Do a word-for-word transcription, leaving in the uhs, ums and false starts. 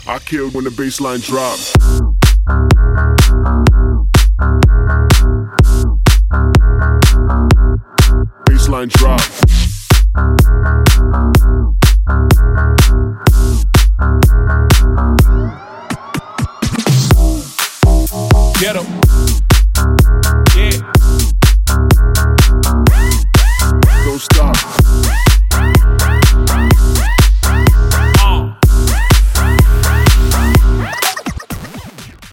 I killed when the bassline dropped. Bassline drop. Ghetto.